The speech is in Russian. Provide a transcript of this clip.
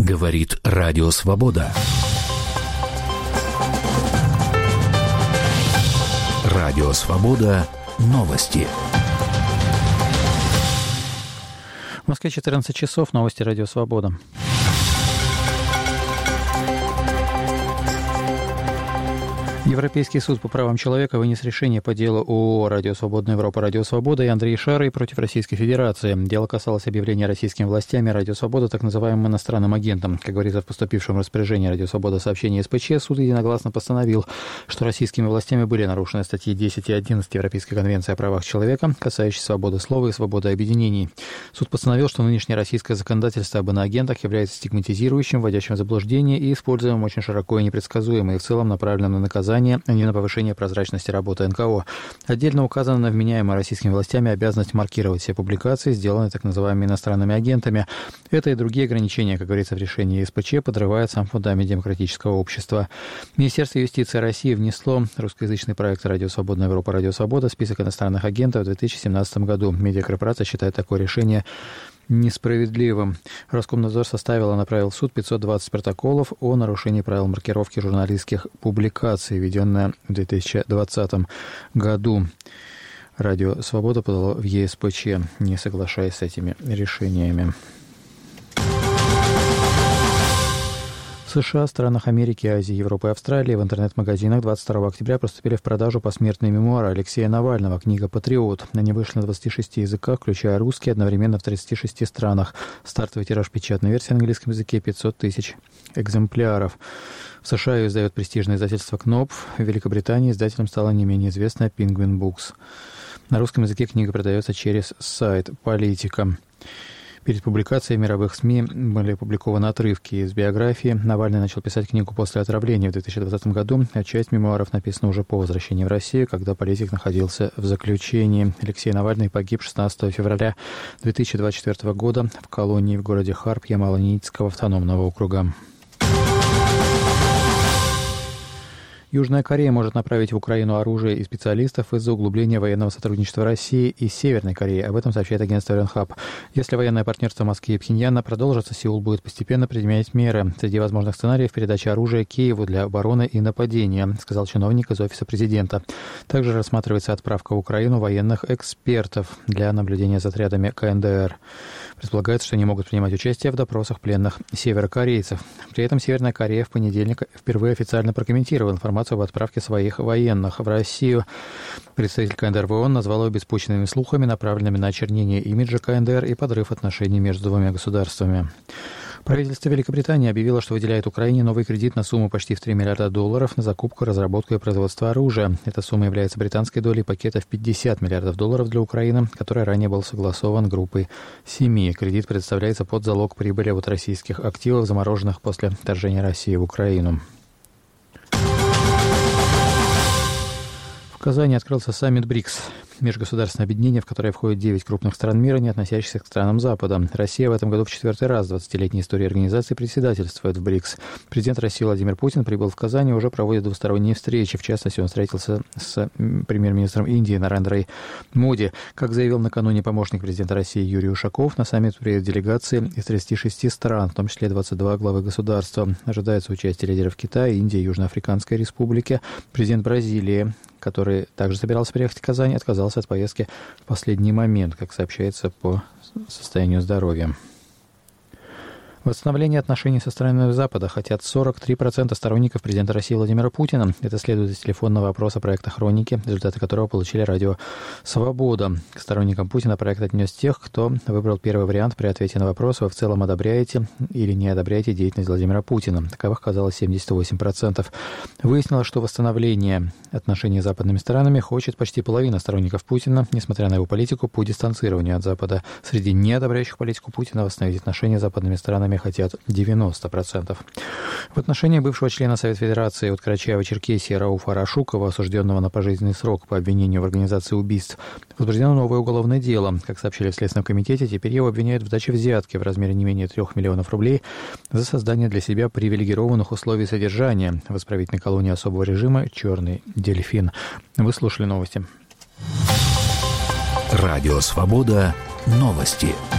Говорит Радио Свобода. Радио Свобода. Новости. В Москве 14 часов. Новости Радио Свобода. Европейский суд по правам человека вынес решение по делу ООО «Радио Свободная Европа», «Радио Свобода» и Андрея Шарой против Российской Федерации. Дело касалось объявления российскими властями «Радио Свобода» так называемым иностранным агентом. Как говорится в поступившем распоряжении «Радио Свобода» сообщении СПЧ, суд единогласно постановил, что российскими властями были нарушены статьи 10 и 11 Европейской конвенции о правах человека, касающиеся свободы слова и свободы объединений. Суд постановил, что нынешнее российское законодательство об иноагентах является стигматизирующим, вводящим в заблуждение и используемым очень широко и непредсказуемо, и в целом направленным на наказание, а не на повышение прозрачности работы НКО. Отдельно указана на вменяемую российскими властями обязанность маркировать все публикации, сделанные так называемыми иностранными агентами. Это и другие ограничения, как говорится в решении СПЧ, подрывают сам фундамент демократического общества. Министерство юстиции России внесло русскоязычный проект «Радио Свободная Европа», «Радио Свобода» в список иностранных агентов в 2017 году. Медиакорпорация считает такое решение несправедливым. Роскомнадзор составил и направил в суд 520 протоколов о нарушении правил маркировки журналистских публикаций, введенное в 2020 году. Радио «Свобода» подало в ЕСПЧ, не соглашаясь с этими решениями. В США, странах Америки, Азии, Европы и Австралии в интернет-магазинах 22 октября поступили в продажу посмертные мемуары Алексея Навального, книга «Патриот». Они вышли на 26 языках, включая русский, одновременно в 36 странах. Стартовый тираж печатной версии на английском языке 500 тысяч экземпляров. В США ее издает престижное издательство «Кнопф». В Великобритании издателем стала не менее известная Penguin Books. На русском языке книга продается через сайт «Политика». Перед публикацией в мировых СМИ были опубликованы отрывки из биографии. Навальный начал писать книгу после отравления в 2020 году, а часть мемуаров написана уже по возвращении в Россию, когда политик находился в заключении. Алексей Навальный погиб 16 февраля 2024 года в колонии в городе Харп Ямало-Ненецкого автономного округа. Южная Корея может направить в Украину оружие и специалистов из-за углубления военного сотрудничества России и Северной Кореи. Об этом сообщает агентство Yonhap. Если военное партнерство Москвы и Пхеньяна продолжится, Сеул будет постепенно применять меры. Среди возможных сценариев передача оружия Киеву для обороны и нападения, сказал чиновник из офиса президента. Также рассматривается отправка в Украину военных экспертов для наблюдения за отрядами КНДР. Предполагается, что они могут принимать участие в допросах пленных северокорейцев. При этом Северная Корея в понедельник впервые официально прокомментировала информацию об отправке своих военных в Россию. Представитель КНДР в ООН назвал его беспочвенными слухами, направленными на очернение имиджа КНДР и подрыв отношений между двумя государствами. Правительство Великобритании объявило, что выделяет Украине новый кредит на сумму почти в $3 миллиарда на закупку, разработку и производство оружия. Эта сумма является британской долей пакета в $50 миллиардов для Украины, который ранее был согласован группой 7. Кредит предоставляется под залог прибыли от российских активов, замороженных после вторжения России в Украину. В Казани открылся саммит БРИКС, межгосударственное объединение, в которое входит 9 крупных стран мира, не относящихся к странам Запада. Россия в этом году в 4-й раз в 20-летней истории организации председательствует в БРИКС. Президент России Владимир Путин прибыл в Казань и уже проводит двусторонние встречи. В частности, он встретился с премьер-министром Индии Нарендрой Моди. Как заявил накануне помощник президента России Юрий Ушаков, на саммит приедут делегации из 36 стран, в том числе 22 главы государства. Ожидается участие лидеров Китая, Индии, Южноафриканской Республики. Президент Бразилии, который также собирался приехать в Казань, отказался от поездки в последний момент, как сообщается по состоянию здоровья. Восстановление отношений со странами Запада хотят 43% сторонников президента России Владимира Путина. Это следует из телефонного опроса проекта «Хроники», результаты которого получили радио «Свобода». К сторонникам Путина проект отнес тех, кто выбрал первый вариант при ответе на вопрос: вы в целом одобряете или не одобряете деятельность Владимира Путина. Таковых оказалось 78%. Выяснилось, что восстановление отношений с западными странами хочет почти половина сторонников Путина, несмотря на его политику по дистанцированию от Запада. Среди неодобряющих политику Путина восстановить отношения с западными странами хотят 90%. В отношении бывшего члена Совета Федерации от Карачаева-Черкесии Рауфа Арашукова, осужденного на пожизненный срок по обвинению в организации убийств, возбуждено новое уголовное дело. Как сообщили в Следственном комитете, теперь его обвиняют в даче взятки в размере не менее 3 миллионов рублей за создание для себя привилегированных условий содержания в исправительной колонии особого режима «Черный дельфин». Вы слушали новости. Радио «Свобода». Новости.